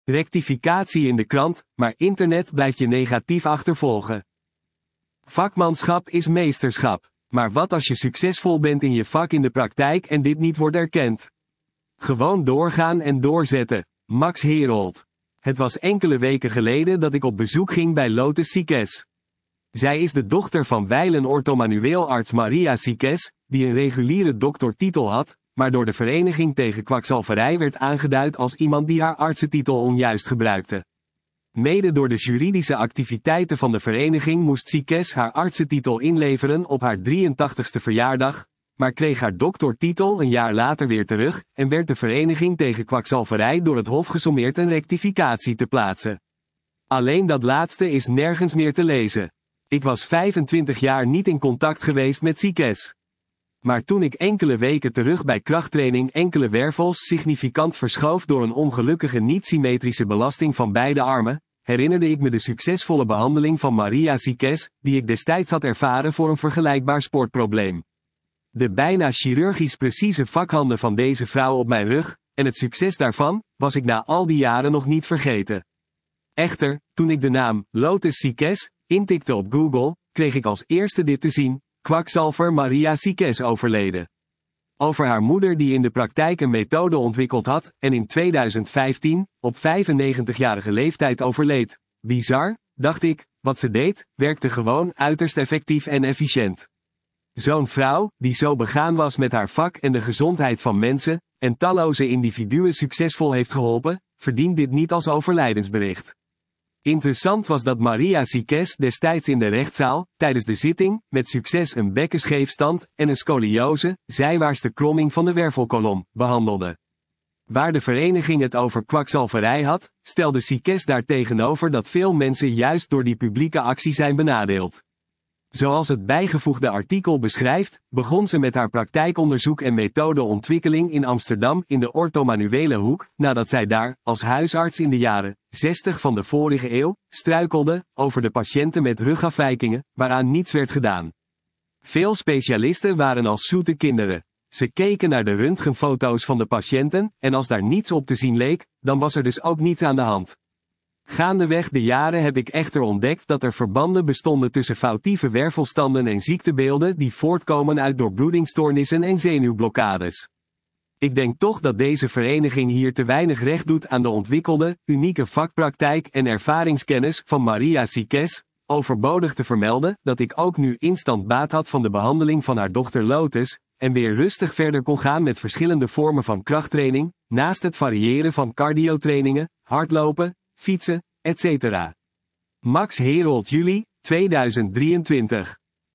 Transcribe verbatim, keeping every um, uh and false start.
Rectificatie in de krant, maar internet blijft je negatief achtervolgen. Vakmanschap is meesterschap. Maar wat als je succesvol bent in je vak in de praktijk en dit niet wordt erkend? Gewoon doorgaan en doorzetten. Max Herold. Het was enkele weken geleden dat ik op bezoek ging bij Lotus Sikes. Zij is de dochter van wijlen orthomanueelarts Maria Sikes, die een reguliere doctortitel had, maar door de Vereniging tegen Kwakzalverij werd aangeduid als iemand die haar artsentitel onjuist gebruikte. Mede door de juridische activiteiten van de vereniging moest Sikes haar artsentitel inleveren op haar drieëntachtigste verjaardag, maar kreeg haar doctortitel een jaar later weer terug en werd de Vereniging tegen Kwakzalverij door het Hof gesommeerd een rectificatie te plaatsen. Alleen dat laatste is nergens meer te lezen. Ik was vijfentwintig jaar niet in contact geweest met Sikes. Maar toen ik enkele weken terug bij krachttraining enkele wervels significant verschoof door een ongelukkige niet-symmetrische belasting van beide armen, herinnerde ik me de succesvolle behandeling van Maria Sikes, die ik destijds had ervaren voor een vergelijkbaar sportprobleem. De bijna chirurgisch precieze vakhanden van deze vrouw op mijn rug, en het succes daarvan, was ik na al die jaren nog niet vergeten. Echter, toen ik de naam Lotus Sikes intikte op Google, kreeg ik als eerste dit te zien: kwakzalver Maria Sikes overleden. Over haar moeder die in de praktijk een methode ontwikkeld had en in tweeduizend vijftien, op vijfennegentigjarige leeftijd overleed. Bizar, dacht ik, wat ze deed, werkte gewoon uiterst effectief en efficiënt. Zo'n vrouw, die zo begaan was met haar vak en de gezondheid van mensen, en talloze individuen succesvol heeft geholpen, verdient dit niet als overlijdensbericht. Interessant was dat Maria Sikes destijds in de rechtszaal, tijdens de zitting, met succes een bekkenscheefstand en een scoliose, zijwaartse kromming van de wervelkolom, behandelde. Waar de vereniging het over kwakzalverij had, stelde Sikes daar tegenover dat veel mensen juist door die publieke actie zijn benadeeld. Zoals het bijgevoegde artikel beschrijft, begon ze met haar praktijkonderzoek en methodeontwikkeling in Amsterdam in de orthomanuele hoek, nadat zij daar, als huisarts in de jaren zestig van de vorige eeuw, struikelde over de patiënten met rugafwijkingen, waaraan niets werd gedaan. Veel specialisten waren als zoete kinderen. Ze keken naar de röntgenfoto's van de patiënten, en als daar niets op te zien leek, dan was er dus ook niets aan de hand. Gaandeweg de jaren heb ik echter ontdekt dat er verbanden bestonden tussen foutieve wervelstanden en ziektebeelden die voortkomen uit doorbloedingsstoornissen en zenuwblokkades. Ik denk toch dat deze vereniging hier te weinig recht doet aan de ontwikkelde, unieke vakpraktijk en ervaringskennis van Maria Sikes, overbodig te vermelden dat ik ook nu instant baat had van de behandeling van haar dochter Lotus, en weer rustig verder kon gaan met verschillende vormen van krachttraining, naast het variëren van cardiotrainingen, hardlopen, fietsen, et cetera. Max Herold juli tweeduizend drieëntwintig